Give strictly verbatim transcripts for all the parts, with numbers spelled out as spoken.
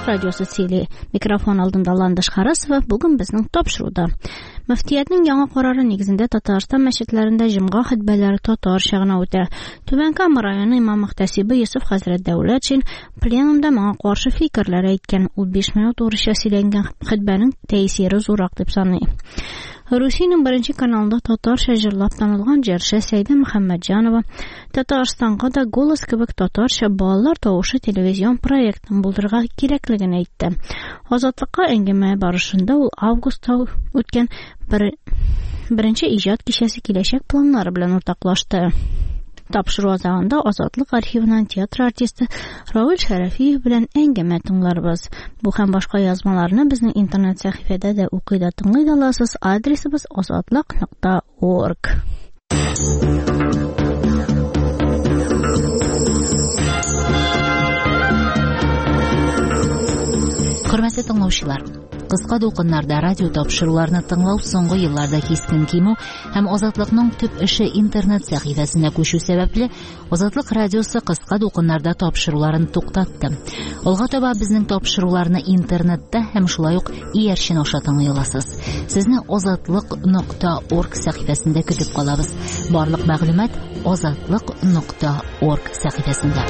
радиосы сөйли. Микрофон алдында Ландыш Харасова. Бүген безнең тапшыруда. Мөфтиятның яңа карары нигезендә Татарстан мәчетләрендә җомга хутбәләре татарча гына үтә. Түбән Кама районы имам-мөхтәсибе Йосыф хәзрәт Дәүләтшин пленумда моңа каршы фикерләр әйткән. Ул биш минут урысча сөйләнгән хутбәнең тәэсире зуррак дип саный. Русиянең беренче каналында татарча җырлап танылган җырчы Сәйдә Мөхәммәтҗанова Татарстанга да голос кебек татарча балалар тавышы телевизион проектын булдырырга кирәклеген әйтте. Азатлыкка әңгәмә барышында ул августта үткән бер, беренче иҗат кичәсе киләчәк планнары белән уртаклашты. Тапшыру азагында Азатлык архивынан театр артисты Равил Шәрәфиев белән әңгәмә тыңларбыз. Бу һәм башка язмаларны безнең интернет сәхифәдә дә укый да тыңлый да аласыз. Адресыбыз азатлык нокта орг. Хөрмәтле тыңлаучылар, кыска дулкыннарда радио тапшыруларны тыңлау соңгы елларда кискен кимү һәм Азатлыкның төп эше интернет сәхифәсенә күчү сәбәпле Азатлык радиосы кыска дулкыннарда тапшыруларын туктатты. Алга таба безнең тапшыруларны интернетта һәм шулай ук иярчен аша тыңлый аласыз. Сезне азатлык нокта орг сәхифәсендә көтеп калабыз. Барлык мәгълүмат азатлык нокта орг сәхифәсендә.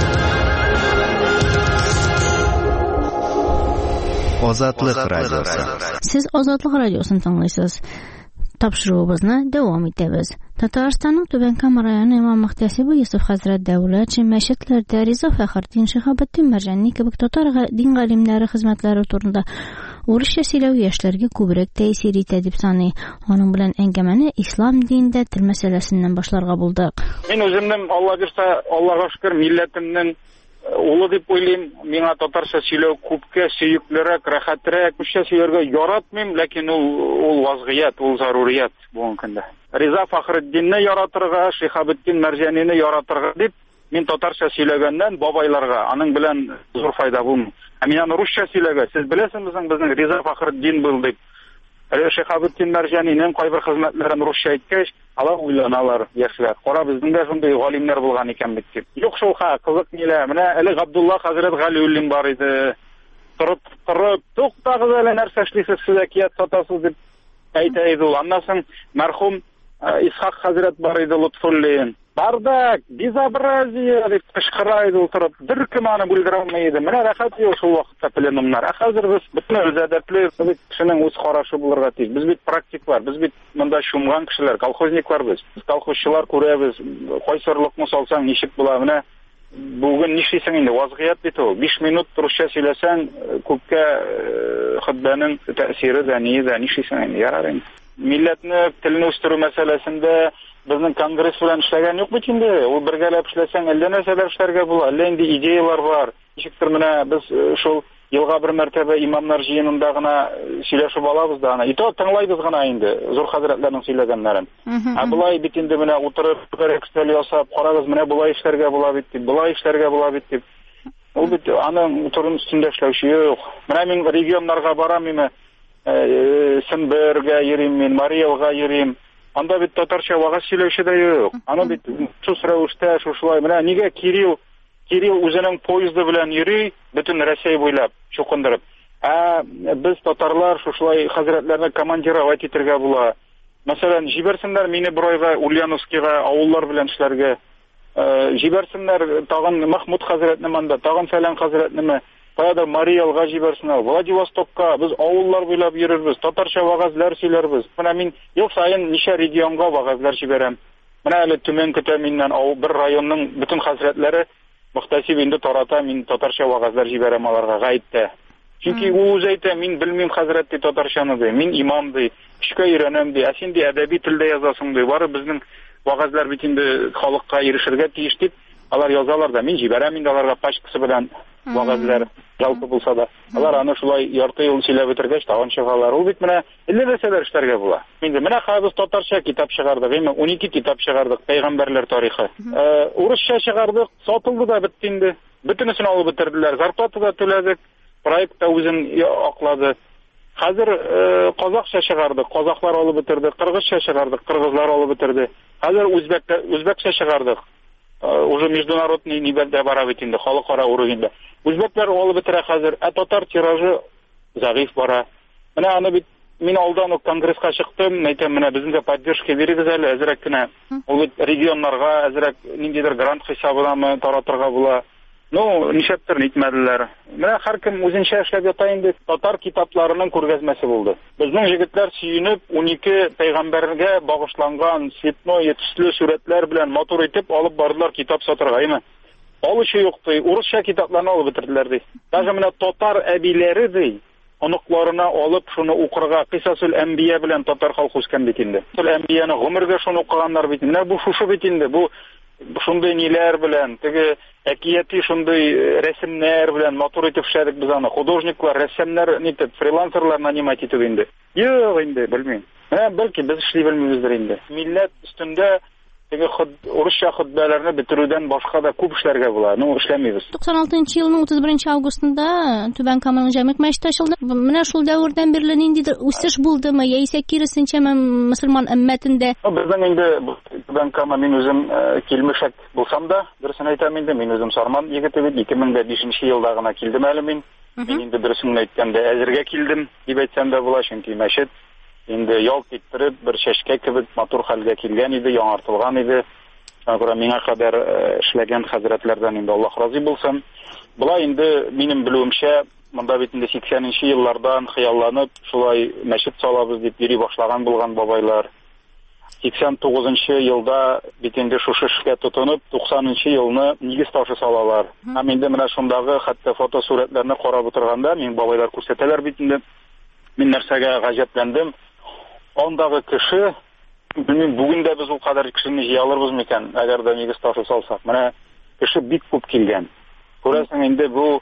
Азатлык радиосы. Сез Азатлык радиосын тыңлыйсыз. Тапшыруыбызны дәвам итәбез. Татарстанның Түбән Кама районы имам-мөхтәсибе Йосыф хәзрәт Дәүләтшин мәчетләрдә Риза Фәхретдин, Шиһабетдин Мәрҗани кебек татар дин галимнәре хезмәтләре турында урысча сөйләү яшьләргә күбрәк тәэсир итә дип саный. Аның белән әңгәмәне ислам динендә тел мәсьәләсеннән башларга булдык. Мин үземнең Алла бирсә, Аллага шөкер, милләтемнең улы дип уйлыйм. Миңа татарча сөйләү күпкә сөеклерәк, рәхәтрәк, күпчә сөйләргә яратмыйм, ләкин ул ул вазгыять, ул зарурият бүгенге көндә. Риза Фәхретдинне яратырга, Шиһабетдин Мәрҗанине яратырга дип, мин татарча сөйләгәннән бабайларга аның белән зур файда булмый. Ә мин аны русча сөйләгән. Сез беләсезме, безнең Риза Фәхретдин был дип. Шиһабетдин Мәрҗанинең кайбер хезмәтләрен русча әйткәч, алар уйланалар яшьләр. Кара, безнең дә шундый галимнәр булган икән бит дип. Юк шул ха, кызык нилә. Менә әле Габдулла хәзрәт Галиуллин бар иде. Торып, торып, туктагыз әле нәрсә эшлисез, сез әкият сатасыз дип әйтә иде ул. Аннан соң мәрхүм Исхак хәзрәт бар иде, Лутфуллин. Бардак, безобразие дип кычкыра иде ул торып. Беркем аны бүлдерә алмый иде. Менә рәхәт ел шул вакытта пленумнар. Ә хәзер без бөтен үзәдәпле кешенең үз карашы булырга тиеш. Без бит практиклар, без бит монда шумган кешеләр, колхозниклар без. Колхозчылар күрәбез, кайсырлыкны салсаң ничек була. Менә бүген нишлисең инде, вазгыять бит ул. биш минут русча сөйләсәң, күпкә хутбаның тәэсире дә, ние дә нишлисең инде, ярар инде. Милләтне телне үстерү мәсьәләсендә безнең конгресс белән эшләгән юк бит инде. Ул бергәләп эшләсәң, әллә нәрсәләр эшләргә була, әллә инде идеялар бар. Ничектер менә без шул елга бер мәртәбә имамнар җыенында гына сөйләшеп алабыз да, аны ито тыңлайбыз гына инде, зур хәзрәтләрнең сөйләгәннәрен. Ә булай бит инде менә утырып, экстел ясап, карагыз, менә булай эшләргә була бит дип, булай эшләргә була бит дип. Ул бит аның турын өстендә эшләүче юк. Менә мин регионнарга барам, мин Сембергә йөрим, мин Мариэлга йөрим. Анда бит татарча вагаз сөйләүче дә юк. Аны бит шул рәвештә, шулай менә нигә Кирилл Кирилл үзенең поезды белән йөри, бөтен Россия буйлап чукындырып. Ә без татарлар шулай хәзрәтләрне командировать итәргә була. Мәсәлән, җибәрсеннәр мине Бройга, Ульяновскига, авыллар белән эшләргә. Җибәрсеннәр тагын Махмуд хәзрәтне монда, тагын Фәлән хәзрәтне Каядыр Мариэлга җибәрсеннәр, Владивостокка, без авыллар буйлап йөрербез, татарча вагазлар сөйләрбез. Менә мин ел саен ничә регионга вагазлар җибәрәм. Менә әле Төмән көтә миннән, ау бер районның бөтен хәзрәтләре мөхтәсиб инде тарата, мин татарча вагазлар җибәрәм аларга гаиттә. Чөнки ул үзе әйтә, мин белмим хәзрәт ди татарчаны ди, мин имам ди, эшкә өйрәнәм ди, ә син ди әдәби телдә язасың ди, бары безнең вагазлар бит инде халыкка ирешергә тиеш дип, алар язалар да, мин җибәрәм инде аларга пачкасы белән вагазлар. Жалпы булса да, алар аны шулай ярты ел сөйләп бетергәч, тагын чыгалар. Ул бит менә әллә нәрсәләр эшләргә була. Инде менә хәзер татарча китап чыгардык, әйме унике китап чыгардык, Пәйгамбәрләр тарихы. Э, урысча чыгардык, сатылды да бетте инде. Бөтенесен алып бетерделәр. Зарплата да түләдек, проект та үзен аклады. Хәзер казакча чыгардык, казаклар алып бетерде, кыргызча чыгардык, кыргызлар алып бетерде. Хәзер үзбәк үзбәкчә чыгардык. Уже международный нибәдә бара бит инде, халыкара уровеньдә. Үзбәкләр алып бетерә хәзер, ә татар тиражы зәгыйфь бара. Менә аны бит мин алдан ук конгресска чыктым, әйтәм, менә безгә поддержка бирегез әле, әзрәк кенә. Ул бит регионнарга әзрәк ниндидер грант хисабынамы таратырга була. Ну, нишәптер нитмәделәр. Менә һәркем үзенчә эшләп ята инде. Татар китапларының күргәзмәсе булды. Безнең җегетләр сөенеп, унике пәйгамбәргә багышланган цветной төсле сурәтләр белән матур итеп алып бардылар китап сатырга, әйме. Алучы юк ди, урысча китапларны алып бетерделәр ди. Даже менә татар әбиләре ди, оныкларына алып шуны укырга, Кыйсасул Әнбия белән татар халкы үскән бит инде. Кыйсасул Әнбияны гомергә шуны укыганнар бит. Менә бу шушы бит инде, бу шундый ниләр белән, теге әкияти шундый рәсемнәр белән матур итеп эшләдек без аны. Художниклар, рәссамнар нитеп, фрилансерлар нанимать итеп инде. Юк инде, белмим. Менә бәлки без эшли белмибездер инде. Милләт өстендә теге урысча хутбаларны бетерүдән башка да күп эшләргә була. Ну, эшләмибез. туксан алтынчы елның утыз беренче августында Түбән Каманың җәмгыять мәчете ачылды. Менә шул дәвердән бирле ниндидер үсеш булдымы, яисә киресенчә мөселман өммәтендә? Безнең инде Түбән Кама, мин үзем килмешәк булсам да, дөресен әйтәм инде, мин үзем Сарман егете бит, ике мең бишенче елда гына килдем әле мин. Мин инде дөресен әйткәндә әзергә килдем дип әйтсәм дә була, чөнки мәчет инде ялт иттереп бер чәчкә кебек матур хәлгә килгән иде, яңартылган иде. Шуңа миңа кадәр эшләгән хәзрәтләрдән инде Аллаһ разый булсын. Болай инде минем белүемчә, монда бит инде сиксәненче еллардан хыялланып, шулай мәчет салабыз дип йөри башлаган булган бабайлар. сиксән тугызынчы елда бит инде шушы эшкә тотынып, туксанынчы елны нигез ташы салалар. Һәм инде менә шундагы хәтта фотосурәтләрне карап утырганда, мин бабайлар күрсәтәләр бит инде. Мин нәрсәгә гаҗәпләндем? Андагы кеше, белмим, бүген дә без ул кадәр кешене җыя алырбыз микән, әгәр дә нигез ташы салсак. Менә кеше бик күп килгән. Күрәсең, инде бу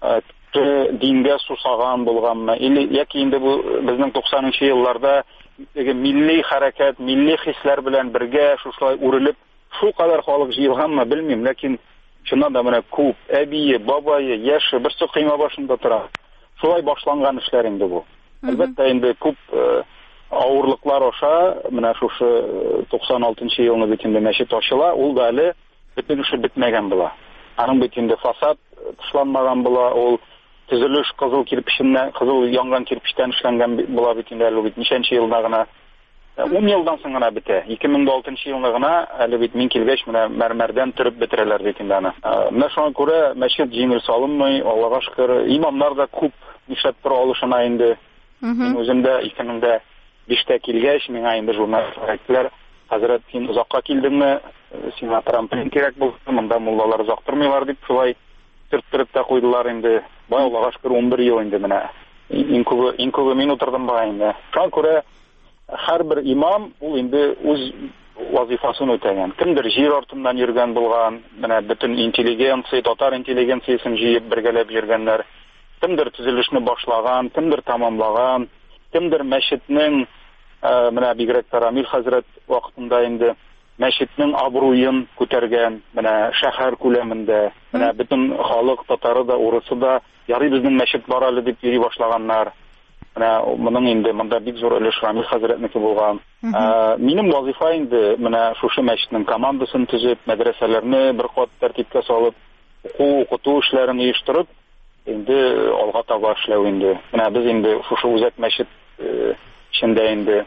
дингә сусаган булганмы, яки инде бу безнең туксанынчы елларда милли хәрәкәт, милли хисләр белән бергә шушылай үрелеп, шул кадәр халык җыелганмы, белмим, ләкин шуннан да менә күп, әбие, бабае, яше, берсе кыйма башында тора. Шулай башланган эшләр инде бу. Әлбәттә, инде күп авырлыклар аша, менә шушы туксан алтынчы елны бит инде мәчет ачыла, ул да әле бөтен эше бетмәгән була. Аның бит инде фасад тышланмаган була, ул төзелеш кызыл кирпиченнән, кызыл янган кирпичтән эшләнгән була бит инде, әле бит ничәнче елда гына, ун елдан соң гына бетә. ике мең алтынчы елда гына, әле бит мин килгәч, менә мәрмәрдән төреп бетерәләр бит инде аны. Менә шуңа күрә мәчет җиңел салынмый, Аллага шөкер, имамнар да күп нишләп тора алышына инде. Мин үзем дә ике мең биштә килгәч, миңа инде журналистлар әйттеләр, хәзрәт, син озакка килдеңме, сиңа трамплин кирәк булды, монда муллалар озак тормыйлар дип, шулай төрттереп тә куйдылар инде. Бай, Аллага шөкер, ун бер ел инде менә. Иң күбе, иң күбе мин утырдым бага инде. Шуңа күрә һәрбер имам ул инде үз вазифасын үтәгән. Кемдер җир артыннан йөргән булган, менә бөтен интеллигенция, татар интеллигенциясын җыеп бергәләп йөргәннәр. Кемдер төзелешне башлаган, кемдер тамамлаган, кемдер мәчетнең, менә бигрәк Рамил хәзрәт вакытында инде мәчетнең абруен күтәргән, менә шәһәр күләмендә, менә бөтен халык, татары да, урысы да, ярый безнең мәчет бар әле дип йөри башлаганнар. Менә моның инде монда бик зур өлеш Рамил хәзрәтнеке булган. Минем вазифа инде менә шушы мәчетнең командасын төзеп, мәдрәсәләрне бер кат тәртипкә салып, уку, укыту эшләрен оештырып, инде алга таба эшләү инде. Менә без инде шушы үзәк мәчет эчендә инде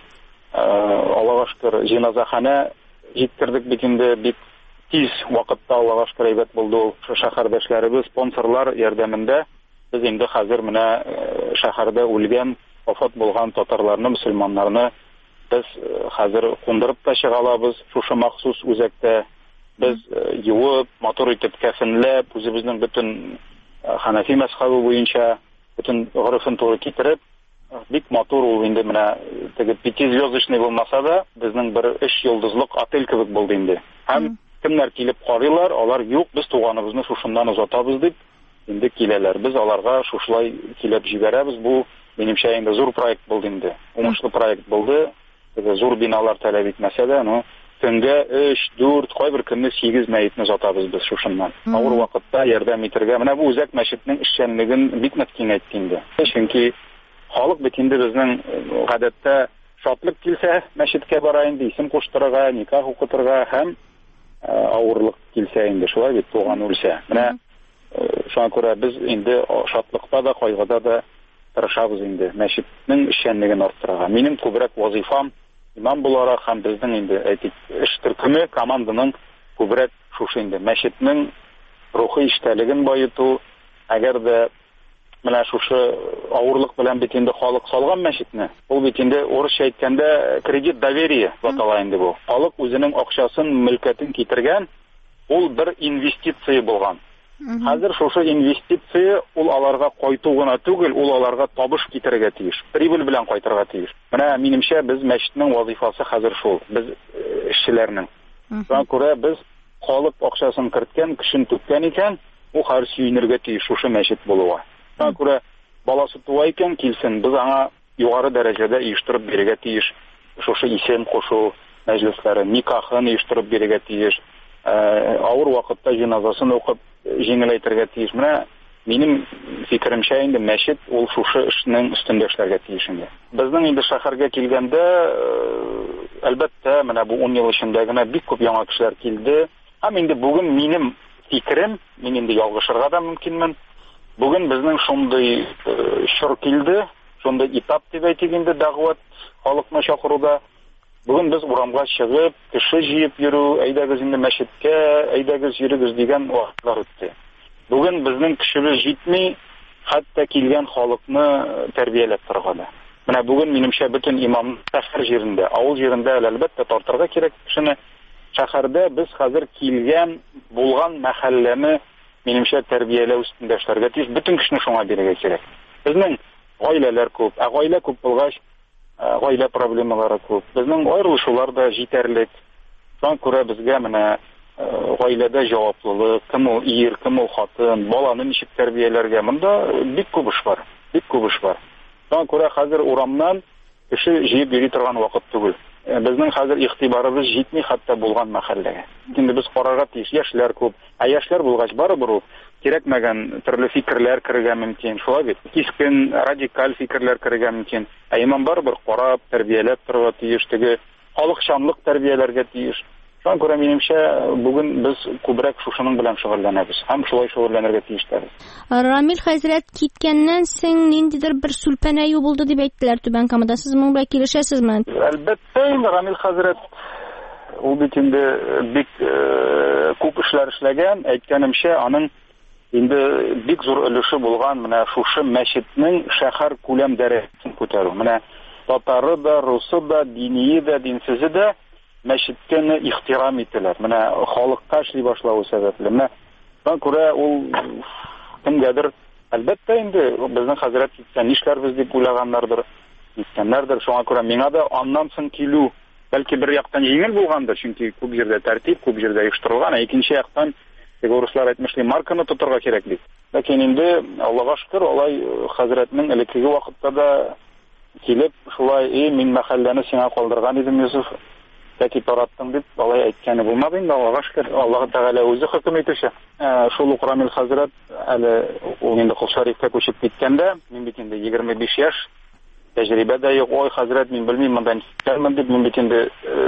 Аллага шөкер җиназахана җиткердек бит инде, бик тиз вакытта Аллага шөкер әйбәт булды ул. Шәһәрдәшләребез, спонсорлар ярдәмендә без инде хәзер менә шәһәрдә үлгән, вафат булган татарларны, мөселманнарны без хәзер кундырып та чыга алабыз. Шушы махсус үзәктә без юып, матур итеп кәфенләп, үзебезнең бөтен Ханафи мәзһәбе буенча бөтен гырыфын туры китереп, бик матур ул инде менә теге пятизвездочный булмаса да, безнең бер өч йолдызлык отель кебек булды инде. Һәм кемнәр килеп карыйлар, алар юк, без туганыбызны шушыннан узатабыз дип инде киләләр. Без аларга шушылай килеп җибәрәбез. Бу минемчә инде зур проект булды инде. Уңышлы проект булды. Теге зур биналар таләп итмәсә дә, ну көнгә өч, дүрт, кайбер көнне сигез мәетне озатабыз без шушыннан. Авыр вакытта ярдәм итәргә. Менә бу үзәк мәчетнең эшчәнлеген бик нык киңәйтте инде. Чөнки халык бит инде безнең гадәттә шатлык килсә, мәчеткә бара инде, исем куштырырга, никах укытырга һәм авырлык килсә инде, шулай бит туган үлсә. Менә Шуңа күрә без инде шатлыкта да, кайгыда да тырышабыз инде мәчетнең эшчәнлеген арттырырга. Минем күбрәк вазифам имам буларак һәм безнең инде әйтик эш төркеме команданың күбрәк шушы инде мәчетнең рухи эштәлеген баету. Әгәр дә менә шушы авырлык белән бит инде халык салган мәчетне, ул бит инде урысча әйткәндә кредит доверие атала инде бу. Халык үзенең акчасын, мөлкәтен китергән, ул бер инвестиция булган. Хәзер шушы инвестиция ул аларга кайту гына түгел, ул аларга табыш китерергә тиеш, прибыль белән кайтырга тиеш. Менә минемчә без мәчетнең вазифасы хәзер шул, без эшчеләрнең. Шуңа күрә без халык акчасын керткән, кешен түккән икән, ул һәр сөйнергә тиеш шушы мәчет булуга. Шуңа күрә баласы туа икән килсен, без аңа югары дәрәҗәдә оештырып бирергә тиеш. Шушы исем кушу мәҗлесләре, никахын оештырып бирергә тиеш. Авыр вакытта җиназасын укып җиңеләйтергә тиеш. Менә минем фикеремчә инде мәчет ул шушы эшнең өстендә эшләргә тиеш инде. Безнең инде шәһәргә килгәндә, әлбәттә, менә бу ун ел эчендә генә бик күп яңа кешеләр килде. Һәм инде бүген минем фикерем, мин инде ялгышырга да мөмкинмен. Бүген безнең шундый чор килде, шундый этап дип әйтик инде дәгъват халыкны чакыруда. Бүген без урамга чыгып, кеше җыеп йөрү, әйдәгез инде мәчеткә, әйдәгез йөрегез дигән вакытлар үтте. Бүген безнең көчебез җитми, хәтта килгән халыкны тәрбияләп торганда. Менә бүген минемчә бөтен имам шәһәр җирендә, авыл җирендә әлбәттә тартырга кирәк кешене. Шәһәрдә без хәзер килгән, булган мәхәлләне минемчә тәрбияләү өстендә эшләргә тиеш, бөтен кешене шуңа бирергә кирәк. Безнең гаиләләр күп, ә гаилә күп булгач, гаилә проблемалары күп. Безнең аерылышулар да җитәрлек. Шуңа күрә безгә менә гаиләдә җаваплылык, кем ул ир, кем ул хатын, баланы ничек тәрбияләргә, монда бик күп эш бар, бик күп эш бар. Шуңа күрә хәзер урамнан кеше җыеп йөри торган вакыт түгел. Безнең хәзер игътибарыбыз җитми хәтта булган мәхәлләгә. Инде без карарга тиеш, яшьләр күп. Ә яшьләр булгач барыбер ул кирәкмәгән төрле фикерләр керергә мөмкин. Шулай бит. Кискен, радикаль фикерләр керергә мөмкин. Ә имам барыбер карап, тәрбияләп торырга тиеш, теге халыкчанлык тәрбияләргә тиеш. Шуңа күрә минемчә бүген без күбрәк шушының белән шөгыльләнәбез. Һәм шулай шөгыльләнергә тиештәбез. Рамил хәзрәт киткәннән соң ниндидер бер сүлпәнәю булды дип әйттеләр Түбән Камада. Сез моның белән килешәсезме? Әлбәттә, Рамил хәзрәт ул бит инде бик күп эшләр эшләгән, әйткәнемчә, аның инде бик зур өлеше булган менә шушы мәчетнең шәһәр күләм дәрәҗәсен күтәрү. Менә татары да, русы да, диние да, динсезе дә мәчеткә ихтирам ителәр. Менә халыкка эшли башлау сәбәпле. Менә шуңа күрә ул кемгәдер әлбәттә инде безнең хәзрәт киткән нишләрбез дип уйлаганнардыр, киткәннәрдер. Шуңа күрә миңа да аннан соң килү бәлки бер яктан җиңел булгандыр, чөнки күп җирдә тәртип, күп җирдә оештырылган, ә икенче яктан урыслар әйтмешли марканы тотарга кирәк бит. Ләкин инде Аллага шөкер, алай хәзрәтнең элеккеге вакытта да килеп, шулай, "Эй, мин мәхәлләне сиңа калдырган идем, Юсуф, тәки тараттың" дип, алай әйткәне булмады инде. Аллага шөкер, Аллаһ Тәгалә үзе хөкем итүче. Шул ук Рамил хәзрәт әле ул инде Кулшарифкә күчеп киткәндә, мин бит инде егерме биш яшь, тәҗрибә дә юк. Ой, хәзрәт, мин белмим, монда килмәм дип, мин бит инде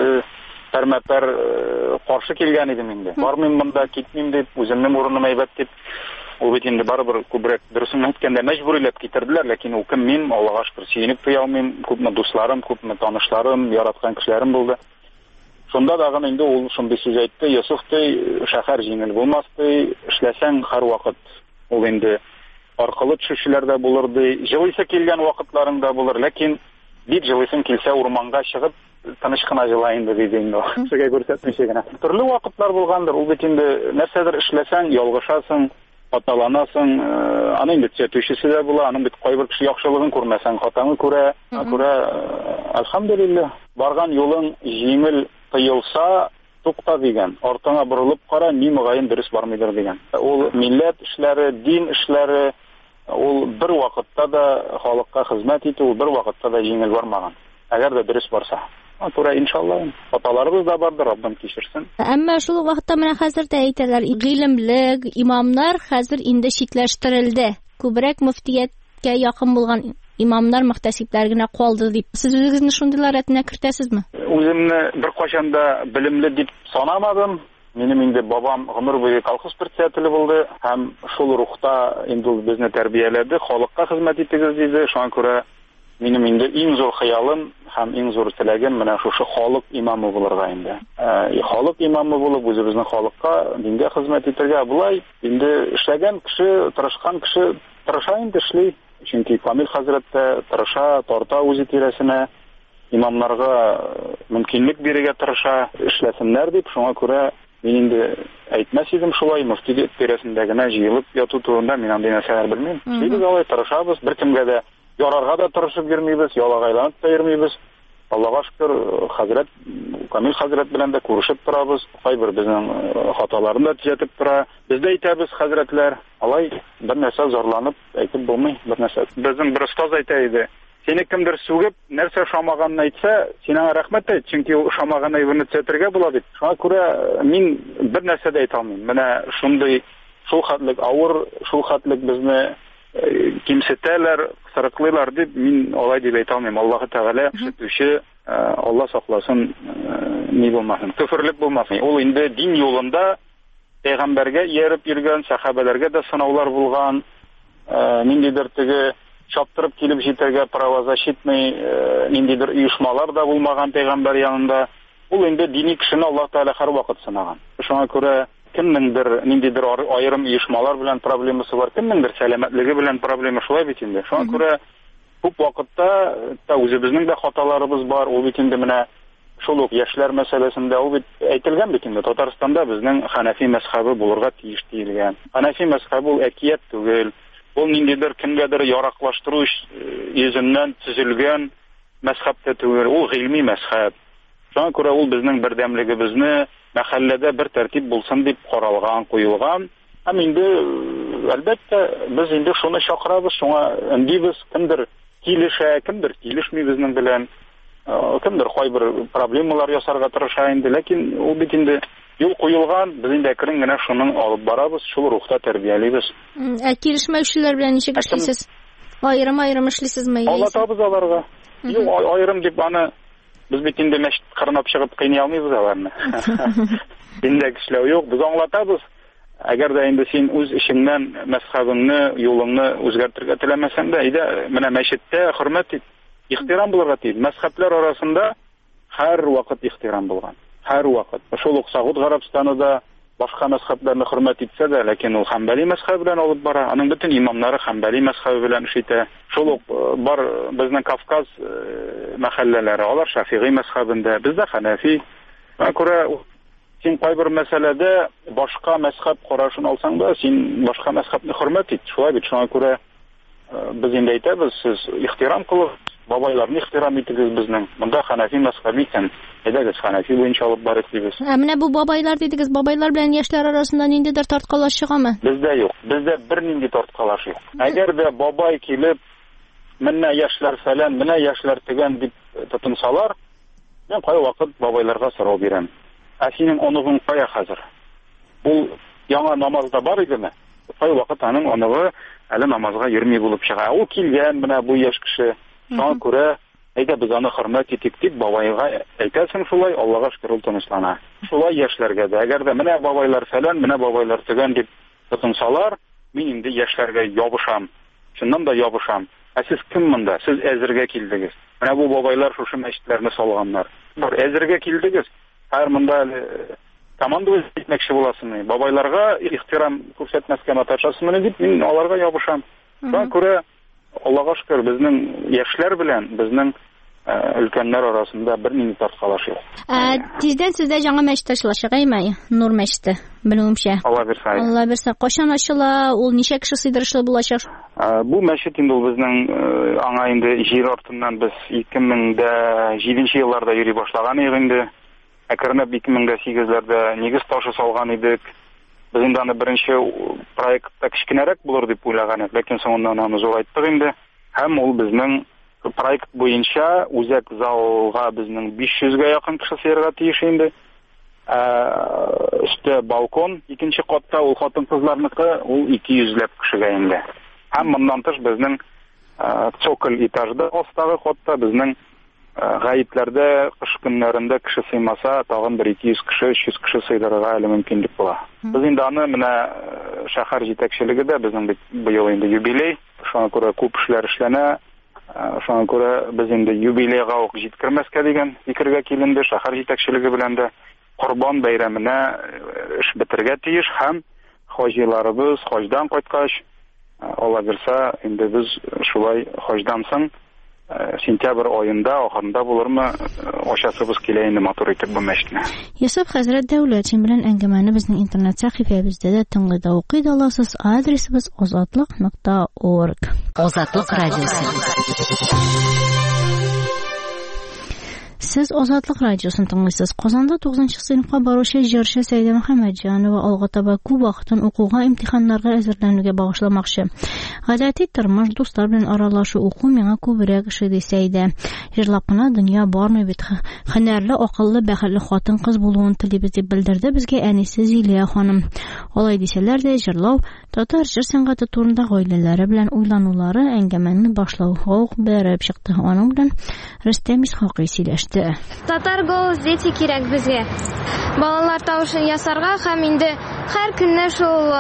пәрмәпәр каршы килгән идем инде. Бармыйм монда, китмим дип, үземнең урыным әйбәт дип. Ул бит инде барыбер күбрәк дөресен әйткәндә мәҗбүриләп китерделәр, ләкин ул кем мин, Аллага шөкер, сөенеп туя алмыйм. Күпме дусларым, күпме танышларым, яраткан кешеләрем булды. Шунда дагы инде ул шундый сүз әйтте: "Юсуф, шәһәр җиңел булмас, эшләсәң һәр вакыт ул инде аркылы төшүчеләр дә булыр, җылыйсы килгән вакытларың да булыр, ләкин бик җылыйсың килсә урманга чыгып тыныч кына җыла инде" диде инде. Кешегә күрсәтмичә генә. Төрле вакытлар булгандыр. Ул бит инде нәрсәдер эшләсәң, ялгышасың, хаталанасың, аны инде төзәтүчесе дә була, аның бит кайбер кеше яхшылыгын күрмәсәң, хатаңы күрә, күрә, альхамдулилlah, барган юлың җиңел тыелса, тукта дигән. Артыңа борылып кара, ни мөгаен дөрес бармыйдыр дигән. Ул милләт эшләре, дин эшләре, ул бер вакытта да халыкка хезмәт итү, ул бер вакытта да җиңел бармаган. Әгәр дә дөрес барса. Туры иншалла. Хаталарыбыз да бардыр, Раббим кичерсен. Әмма шул вакытта менә хәзер дә әйтәләр, гыйлемлек, имамнар хәзер инде читләштерелде. Күбрәк мөфтияткә якын булган имамнар, мөхтәсибләр генә калды дип. Сез үзегезне шундыйлар рәтенә кертәсезме? Үземне бер качан да белемле дип санамадым. Минем инде бабам гомер буе колхоз председателе булды һәм шул рухта инде ул безне тәрбияләде, халыкка хезмәт итегез диде. Шуңа күрә минем инде иң зур хыялым һәм иң зур теләгем менә шушы халык имамы булырга инде. Э, халык имамы булып үзебезнең халыкка дингә хезмәт итәргә булай. Инде эшләгән кеше, тырышкан кеше тырыша инде эшли. Чөнки Камил хәзрәт тә тырыша, тарта үзе тирәсенә, имамнарга мөмкинлек бирергә тырыша, эшләсеннәр дип. Шуңа күрә мин инде әйтмәс идем шулай, мөфти тирәсендә генә җыелып яту турында мин андый нәрсәләр белмим. Без алай тырышабыз, беркемгә дә ярарга да тырышып йөрмибез, ялагайланып та йөрмибез. Аллаһка шөкер, хәзрәт Камил хәзрәт белән дә күрешеп торабыз. Кайбер безнең хаталарны да төзәтеп тора. Без дә әйтәбез, хәзрәтләр, алай бер нәрсә зарланып әйтеп булмый, бер нәрсә. Безнең бер остаз әйтә иде. Сине кемдер сүгеп, нәрсә шамаганны әйтсә, сиңа рәхмәт әйт, чөнки ул шамаган әйберне төзәтергә була дип. Шуңа күрә мин бер нәрсә дә әйтә алмыйм. Менә шундый шул хәтлек авыр, шул хәтлек безне кимсетәләр, сырыклыйлар дип мин алай дип әйтә алмыйм. Аллаһы Тәгалә шәтүче, Алла сакласын, ни булмасын, күфрлек булмасын. Ул инде дин юлында пәйгамбәргә ияреп йөргән, сахабаларга да сынаулар булган, ниндидер теге чаптырып килеп җитәргә правозащитный ниндидер оешмалар да булмаган пәйгамбәр янында. Ул инде дини кешене Аллаһ Тәгалә һәр вакыт сынаган. Шуңа күрә кемнеңдер ниндидер аерым оешмалар белән проблемасы бар, кемнеңдер сәламәтлеге белән проблема, шулай бит инде. Шуңа күрә күп вакытта та үзебезнең дә хаталарыбыз бар. Ул бит инде менә шул ук яшьләр мәсьәләсендә ул бит әйтелгән бит инде. Татарстанда безнең Ханафи мәзһәбе булырга тиеш диелгән. Ханафи мәзһәбе ул әкият түгел. Ул ниндидер кемгәдер яраклаштыру йөзеннән төзелгән мәзһәб тә түгел. Ул гыйльми мәзһәб. Шуңа күрә ул безнең бердәмлегебезне мәхәлләдә бер тәртип булсын дип каралган, куелган. Һәм инде әлбәттә без инде шуны чакырабыз, шуңа индибез, кемдер килешә, кемдер килешми безнең белән, кемдер кайбер проблемалар ясарга тырыша инде, ләкин ул бит инде юл куелган, без инде әкрен генә шуның алып барабыз, шул рухта тәрбиялибез. Ә килешмәүчеләр белән ничек эшлисез? Аерым-аерым эшлисезме? Аңлатабыз аларга. Юк, аерым дип аны без бит инде мәчет кырынап чыгып кыйный алмыйбыз аларны. Инде эшләү юк, без аңлатабыз. Әгәр дә инде син үз эшеңнән мәзһәбеңне, юлыңны үзгәртергә теләмәсәң дә, иде менә мәчеттә хөрмәт ит, ихтирам булырга тиеш. Мәзһәбләр арасында һәр вакыт ихтирам булган. Һәр вакыт. Шул ук Сауд Гарәбстаны да башка мәзһәбләрне хөрмәт итсә дә, ләкин ул Хәмбәли мәзһәбе белән алып бара. Аның бөтен имамнары Хәмбәли мәзһәбе белән эш итә. Шул ук бар безнең Кавказ мәхәлләләре, алар Шафигый мәзһәбендә, бездә Ханафи. Күрә син кайбер мәсьәләдә башка мәзһәб карашын алсаң да, син башка мәзһәбне хөрмәт ит. Шулай бит. Шуңа күрә без инде әйтәбез, сез ихтирам кылыгыз, бабайларны ихтирам итегез безнең. Монда Ханафи мәзһәбе икән. Әйдәгез Ханафи буенча алып барыйк дибез. Ә менә бу бабайлар дидегез, бабайлар белән яшьләр арасында ниндидер тарткалаш чыгамы? Бездә юк. Бездә бернинди тарткалаш юк. Әгәр дә бабай килеп, менә яшьләр фәлән, менә яшьләр тегән дип тотынсалар, мен кай вакыт бабайларга сорау бирәм. Ә синең оныгың кая хәзер? Ул яңа намазда бар идеме? Кай вакыт аның оныгы әле намазга йөрми булып чыга. Ул килгән менә бу яшь кеше. Шуңа күрә әйдә без аны хөрмәт итик дип бабайга әйтәсең шулай, Аллаһка шөкер ул тынычлана. Шулай яшьләргә дә, әгәр дә менә бабайлар фәлән, менә бабайлар төгән дип тотынсалар, мин инде яшьләргә ябышам. Шуннан да ябышам. Ә сез кем монда? Сез әзергә килдегез. Менә бу бабайлар шушы мәчетләрне салганнар. Бер әзергә килдегез. Һәр монда команда итмәкче буласыңмы? Бабайларга ихтирам күрсәтмәскә маташасыңмы дип мин аларга ябышам. Шуңа күрә Аллаһка шөкер безнең яшьләр белән безнең өлкәннәр арасында бернинди тарткалаш юк. Ә тиздән сездә яңа мәчет ачылачакмы? Нур мәчете, белүемчә. Алла бирсә. Алла бирсә. Кашан ачыла? Ул ничә кеше сыйдырышлы булачак? Бу мәчет инде ул безнең аңа инде җир артыннан без ике мең җиденче елларда йөри башлаган идек инде. Әкренләп ике мең сигезләрдә нигез ташы салган идек. Без инде аны беренче проектта кичкенәрәк булыр дип уйлаган идек, ләкин соңыннан аны зурайттык инде. Һәм ул безнең проект буенча үзәк залга безнең биш йөзгә якын кеше сыярга тиеш инде. Өстә балкон, икенче катта ул хатын-кызларныкы, ул ике йөзләп кешегә инде. Һәм моннан тыш безнең цоколь этажда астагы катта безнең гаетләрдә кыш көннәрендә кеше сыймаса, тагын бер ике йөз кеше, өч йөз кеше сыйдырырга әле мөмкинлек була. Без инде аны менә шәһәр җитәкчелеге дә безнең быел инде юбилей, шуңа күрә күп эшләр эшләнә. Шуңа күрә без инде юбилейга ук җиткермәскә дигән фикергә киленде. Шәһәр җитәкчелеге белән дә Корбан бәйрәменә эш бетергә тиеш һәм хаҗиларыбыз хаҗдан кайткач, Алла бирсә, инде без шулай хаҗдан соң сентябрь айында ахырында булырмы ачасыбыз килә инде матур итеп бу мәчетне. Йосыф хәзрәт Дәүләтшин белән әңгәмәне безнең интернет сәхифәбездә дә тыңлый укый да аласыз. Адресыбыз азатлык нокта орг. Азатлык радиосы. Сез Азатлык радиосын тыңлыйсыз. Казанда тугызынчы сыйныфка баручы җырчы Сәйдә Мөхәммәтҗанова алга таба күп вакытын укуга, имтиханнарга әзерләнүгә багышламакчы. Гадәти тормыш, дуслар белән аралашу, уку миңа күбрәк ошый ди Сәйдә. Җырлап кына дөнья бармый бит. Һөнәрле, акыллы, бәхетле хатын-кыз булуын телибез дип белдерде безгә әнисе Зилия ханым. Алай дисәләр дә, җырлау татар җыр сәнгате турында гаиләләре белән уйланулары әңгәмәне башлауга ук бәреп чыкты. Аның белән Рөстәм Исхакый сөйләште. Татар голос дети кирәк безгә. Балалар тавышын ясарга һәм инде һәр көнне шул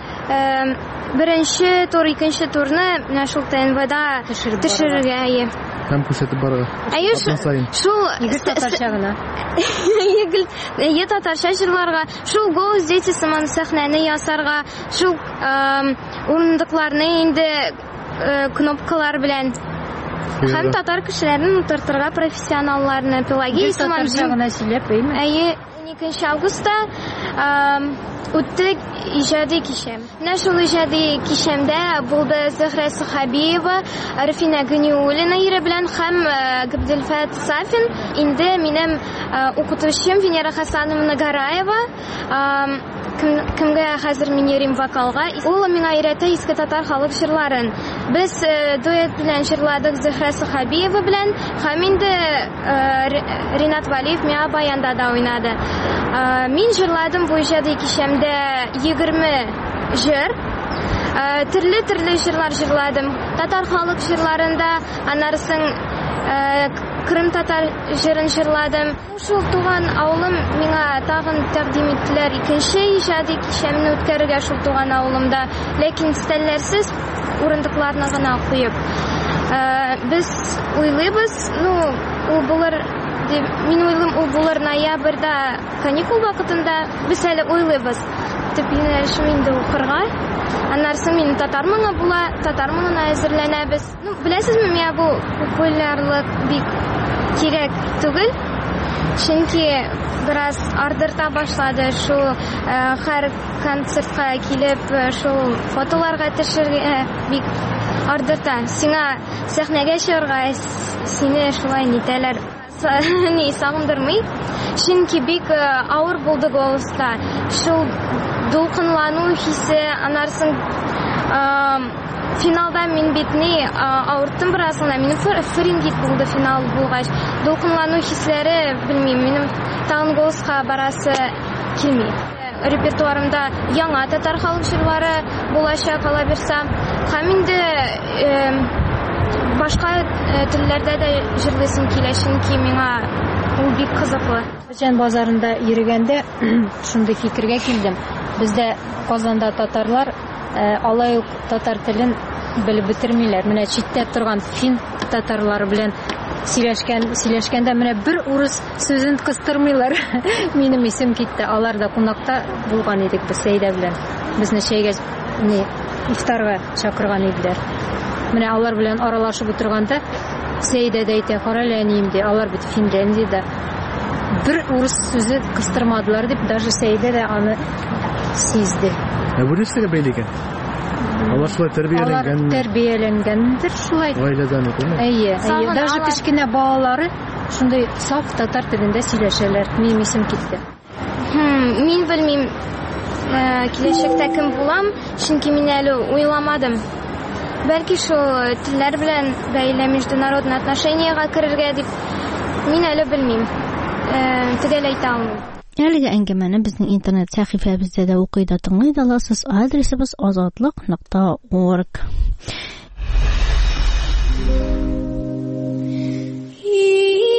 беренче тур, икенче турны менә шул ТНВда төшерергә. Һәм күрсәтеп барырга. Әйе, шул татарча гына. Әйе, татарча җырларга, шул голос дети сыман сәхнәне ясарга, шул урындыкларны инде кнопкалар белән һәм татар кешеләрен утыртырга профессионалларны Пелагея Исмәгыйль сөйләп, әйе, уникенче августта үтте иҗади кичәм. Менә шул иҗади кичәмдә булды Зөһрә Сөхәбиева, Рәфина Гыниуллина ире белән һәм Габделфат Сафин, инде минем укытучым Венера Хасановна Гараева, кемгә хәзер мин йөрим вокалга. Ул миңа өйрәтә иске татар халык җырларын. Без дуэт белән җырладык Зөһрә Сөхәбиева белән, һәм инде Ринат Валиев миңа баянда да уйнады. Мин җырладым бу иҗади кичәмдә егерме җыр. Төрле-төрле җырлар җырладым. Татар халык җырларында, аннарысын Крым татар җырын җырладым. Шул туган авылым миңа тагын тәкъдим иттеләр икенче иҗади кичәмне үткәрергә шул туган авылымда, ләкин стәлләрсез урындыкларны гына куеп. Без уйлыйбыз, ну, ул булыр дип, мин уйлыйм, ул булыр ноябрьдә каникул вакытында, без әле уйлыйбыз. Дип юнәлешем инде укырга. Аннарсы мин татар моңы була, татар моңына әзерләнәбез. Ну, беләсезме, миңа бу популярлык бик кирәк түгел. Чөнки бераз ардырта башлады шул һәр концертка килеп, шул фотоларга төшәргә бик ардырта. Сиңа сәхнәгә чыгарга сине шулай нитәләр. Ни сагындырмый. Чөнки бик авыр булды голоста. Шул дулкынлану хисе, анарсын финалда мин битни авырттым беразына, минем фарингит булды финал булгач. Дулкынлану хисләре, белмим, минем тагын голоска барасы килми. Репертуарымда яңа татар халык җырлары булачак, ала бирсә. Һәм инде башка телләрдә дә җырлыйсым килә, чөнки миңа ул бик кызыклы. Җан базарында йөргәндә шундый фикергә килдем. Бездә Казанда татарлар алай ук татар телен белеп бетермиләр. Менә читтә торган фин татарлары белән сөйләшкән, сөйләшкәндә менә бер урыс сүзен кыстырмыйлар. Минем исем китте. Алар да кунакта булган идек без Сәйдә белән. Безне чәйгә, ни, ифтарга чакырган иделәр. Менә алар белән аралашып утырганда Сәйдә дә әйтә, "Карале әнием" ди, алар бит Финляндиядә. Бер урыс сүзе кыстырмадылар дип, даже Сәйдә дә аны сизде. Ә бу нәрсәгә бәйле икән? Алар шулай тәрбияләнгән. Алар тәрбияләнгәндер шулай. Гаиләдән икән. Әйе, әйе. Даже кечкенә балалары шундый саф татар телендә сөйләшәләр. Минем исем китте. Хм, мин белмим, киләчәктә кем булам, чөнки мин әле уйламадым. Бәлки шул телләр белән бәйле международный отношениягә керергә дип мин әле белмим. Төгәл әйтә алмыйм. Әлеге әңгәмәне безнең интернет сәхифәбездә дә укый да тыңлый да аласыз. Адресыбыз азатлык нокта орг. И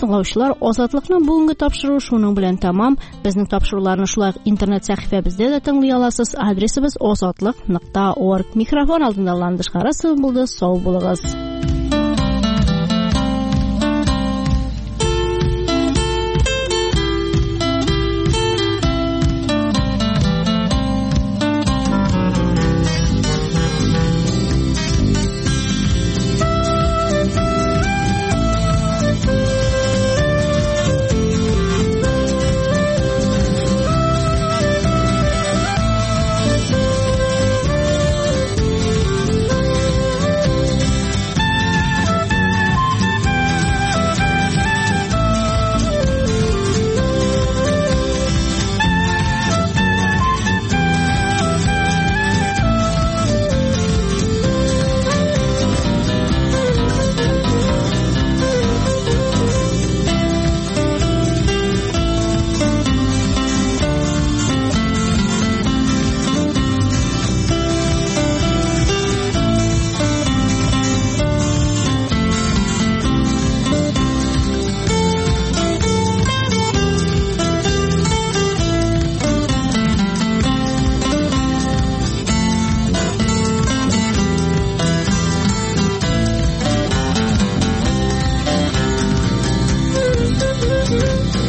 тыңлаучылар, Азатлыкның бүгенге тапшыруы шуның белән тәмам. Безнең тапшыруларны шулай интернет сәхифәбездә дә тыңлый аласыз. Адресыбыз азатлык нокта орг. Микрофон алдында Ландыш Харасова булды. Сау булыгыз. Thank you.